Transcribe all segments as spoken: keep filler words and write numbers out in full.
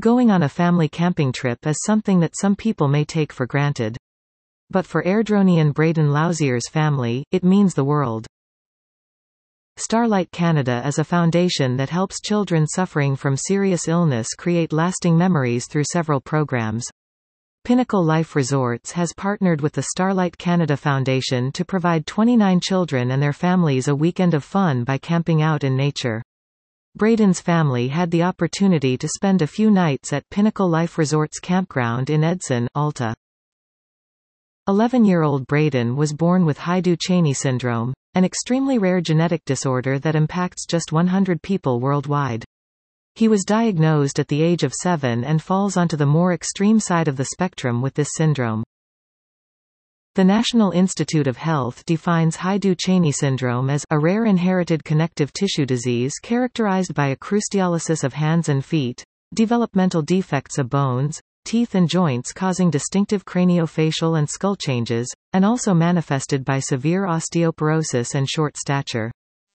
Going on a family camping trip is something that some people may take for granted. But for Airdronian Braden Louzier's family, it means the world. Starlight Canada is a foundation that helps children suffering from serious illness create lasting memories through several programs. Pinnacle Life Resorts has partnered with the Starlight Canada Foundation to provide twenty-nine children and their families a weekend of fun by camping out in nature. Braden's family had the opportunity to spend a few nights at Pinnacle Life Resorts campground in Edson, Alta. eleven-year-old Braden was born with Haidoo-Cheney syndrome, an extremely rare genetic disorder that impacts just one hundred people worldwide. He was diagnosed at the age of seven and falls onto the more extreme side of the spectrum with this syndrome. The National Institute of Health defines Haidoo-Cheney syndrome as a rare inherited connective tissue disease characterized by acrostialosis of hands and feet, developmental defects of bones, teeth and joints causing distinctive craniofacial and skull changes, and also manifested by severe osteoporosis and short stature.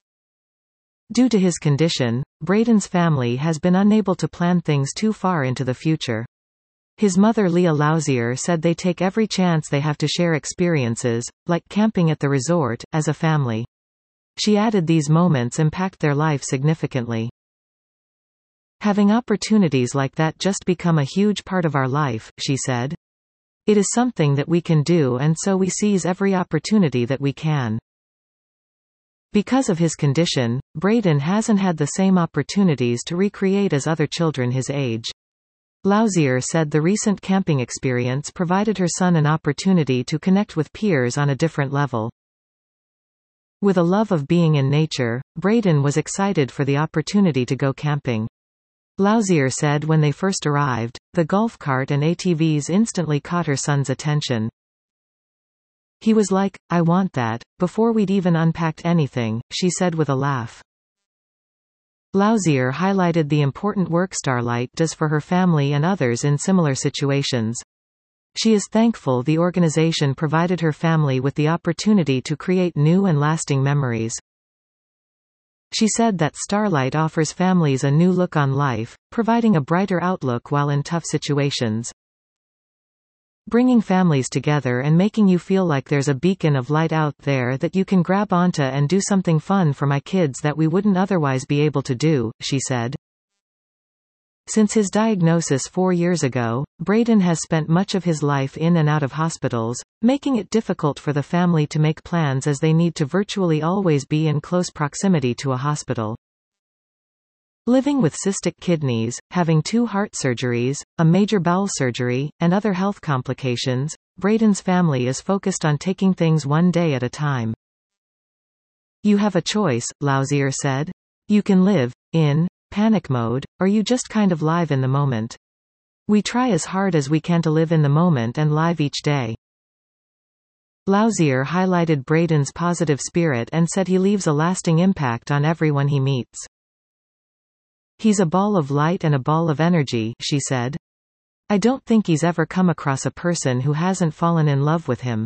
Due to his condition, Braden's family has been unable to plan things too far into the future. His mother Leah Louzier said they take every chance they have to share experiences, like camping at the resort, as a family. She added these moments impact their life significantly. Having opportunities like that just become a huge part of our life, she said. It is something that we can do, and so we seize every opportunity that we can. Because of his condition, Braden hasn't had the same opportunities to recreate as other children his age. Louzier said the recent camping experience provided her son an opportunity to connect with peers on a different level. With a love of being in nature, Braden was excited for the opportunity to go camping. Louzier said when they first arrived, the golf cart and A T Vs instantly caught her son's attention. He was like, "I want that," before we'd even unpacked anything, she said with a laugh. Louzier highlighted the important work Starlight does for her family and others in similar situations. She is thankful the organization provided her family with the opportunity to create new and lasting memories. She said that Starlight offers families a new look on life, providing a brighter outlook while in tough situations. Bringing families together and making you feel like there's a beacon of light out there that you can grab onto and do something fun for my kids that we wouldn't otherwise be able to do, she said. Since his diagnosis four years ago, Braden has spent much of his life in and out of hospitals, making it difficult for the family to make plans as they need to virtually always be in close proximity to a hospital. Living with cystic kidneys, having two heart surgeries, a major bowel surgery, and other health complications, Braden's family is focused on taking things one day at a time. You have a choice, Louzier said. You can live in panic mode, or you just kind of live in the moment. We try as hard as we can to live in the moment and live each day. Louzier highlighted Braden's positive spirit and said he leaves a lasting impact on everyone he meets. He's a ball of light and a ball of energy, she said. I don't think he's ever come across a person who hasn't fallen in love with him.